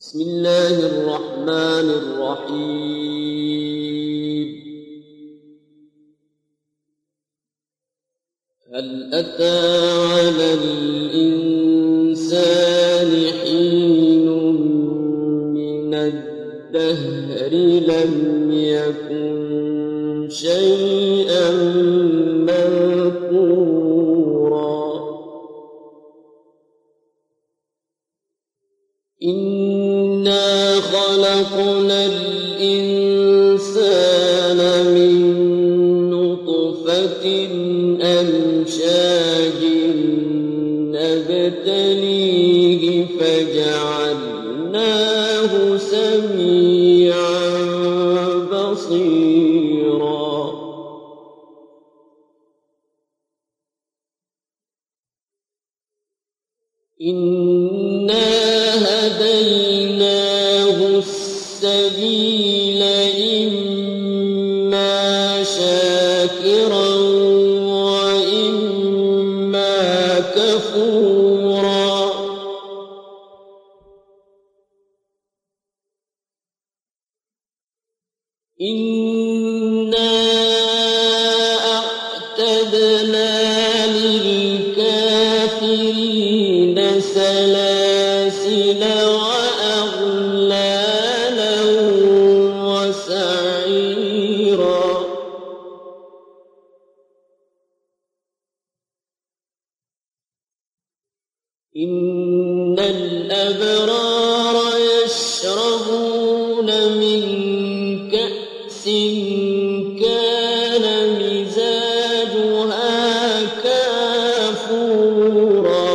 بسم الله الرحمن الرحيم. هل أتى على الإنسان حين من الدهر لم يكن شيئا مذكورا إنا خلقنا الإنسان من نطفة أمشاج نبتليه فجعلناه سميعا بصيرا إنا هديناه السبيل إما شاكرا وإما كفورا إنا أعتدنا للكافرين سلاسل وأغلالا وسعيرا إن الأبرار يشربون من كأس كان مزاجها كافورا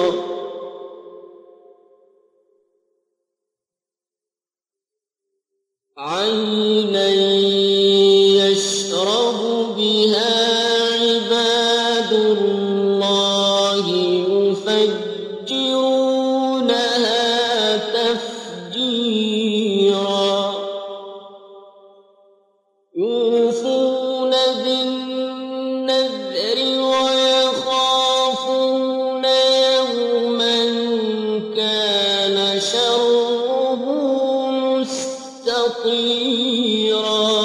عينا يشرب بها عباد الله يفجرونها تفجيرا يوفون بالنذر ويخافون يوما كان شره مستطيرا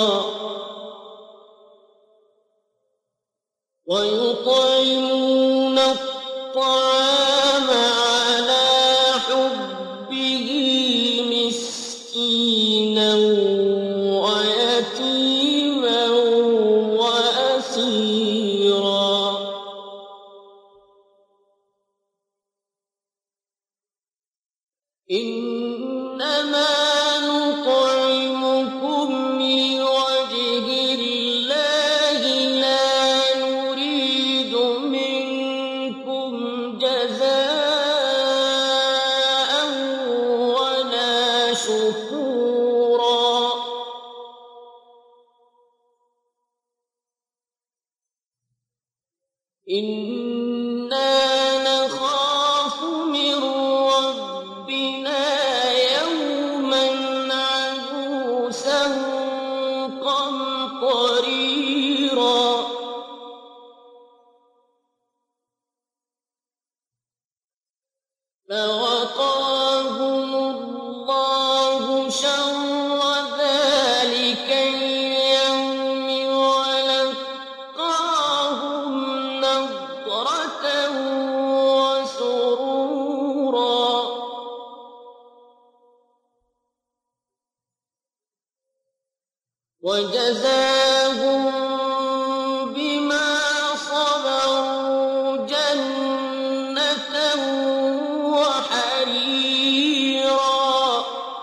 ويطعمون الطعام على حبه مسكينا ويتيما وأسيرا إنما نطعمكم لوجه الله لا نريد منكم جزاء ولا شكورا إنا نخاف من ربنا يوما عبوسا قمطريرا فوقاهم الله شر ذلك اليوم ولقاهم نضرة وسرورا وجزاهم بما صبروا جنة وحريرا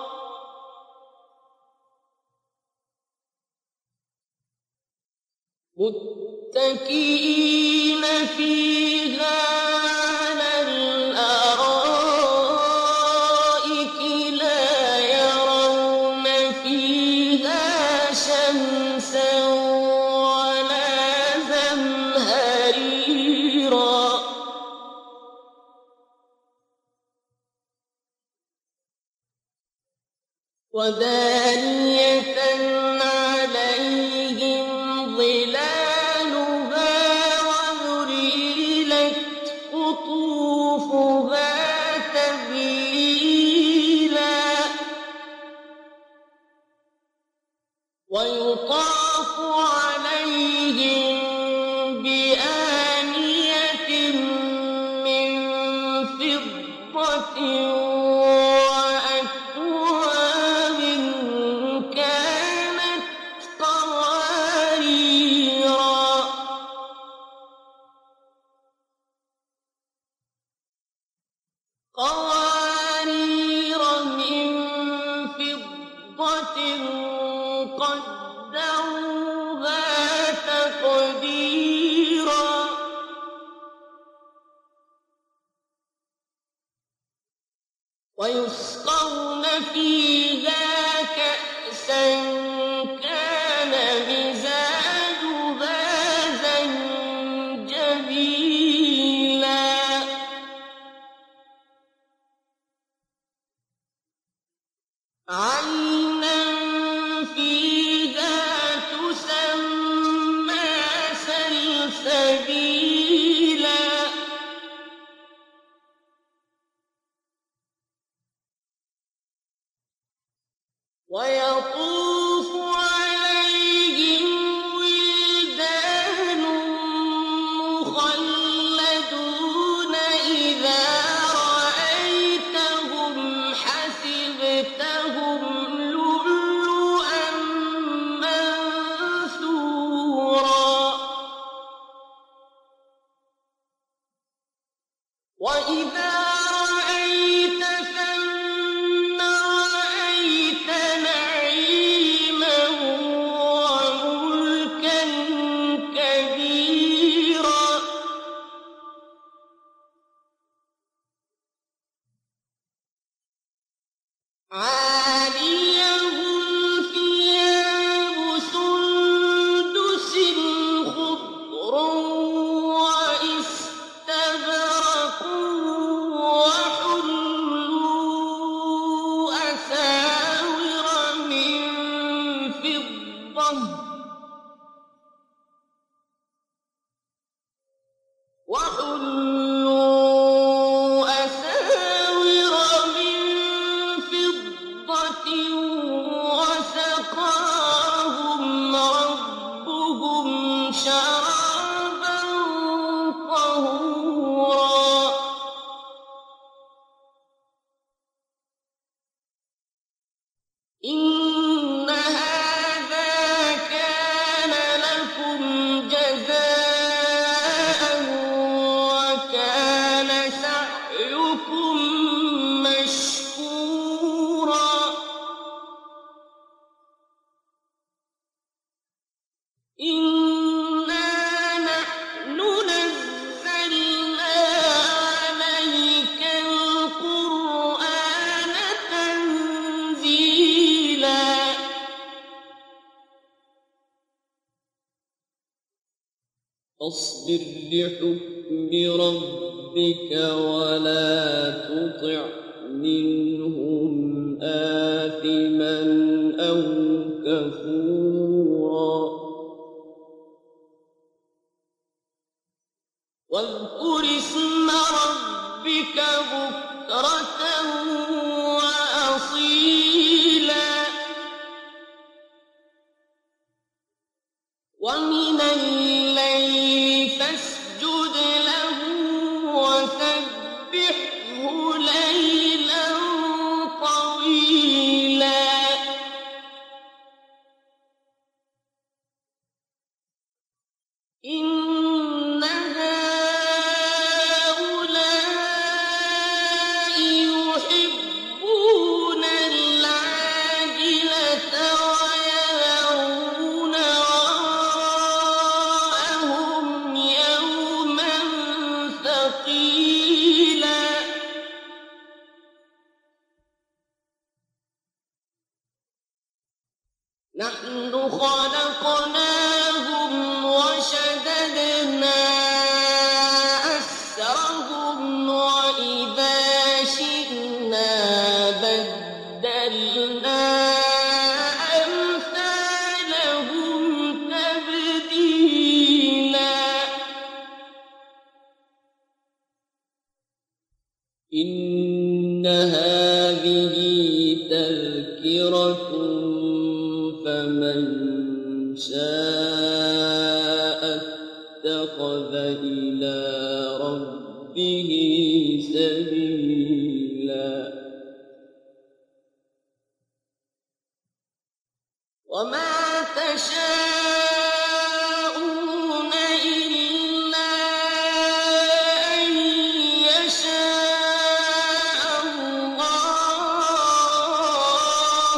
متكئين فيها على الأرائك لا يرون فيها شمسا ولا زمهريرا ودانية عليهم ظلالها وذللت قطوفها تذليلا ويطاف عليهم بآنية من فضة وأكواب كانت قوارير من فضة قدروها تقديرا ويسقون فيها كأسا كان مزاجها زنجبيلا عينا فيها تسمى سلسبيلا ويطوف عليهم ولدان مخلدون إذا رأيتهم حسبتهم لؤلؤا منثورا وإذا رأيت ثم رأيت نعيما وملكا كبيرا عاليهم ثياب سندس خضر واستبرق وحلوا أساور من فضة وسقاهم ربهم شرابا طهورا إن هذا كان لكم جزاء وكان سعيكم مشكورا إنا نحن نزلنا عليك القرآن تنزيلا فاصبر لحكم ربك ولا تطع منهم آثما أو كفورا واذكر اسم ربك بكرة وأصيلا ومن الليل فاسجد له وسبحه ليلا طويلا إن هؤلاء يحبون العاجلة ويذرون وراءهم يوما ثقيلا نحن خلقناهم وشددنا أسرهم وإذا شئنا بدلنا أمثالهم تبديلا إن هذه تذكرة فمن شاء اتخذ إلى ربه سبيلا وما تشاءون إلا أن يشاء الله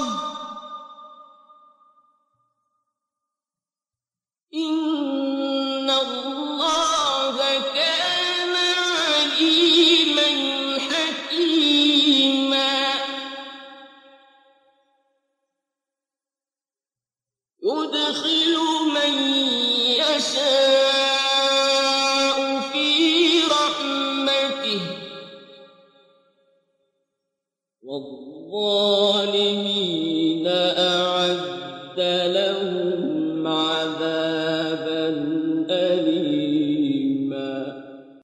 إن الله كان عليما حكيما يدخل من يشاء في رحمته والظالمين أعد لهم عذابا أليما